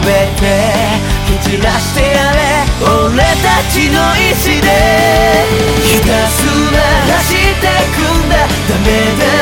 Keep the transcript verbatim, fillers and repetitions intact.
べて蹴散らしてやれ俺たちの意志でひたすら走ってくんだダメだ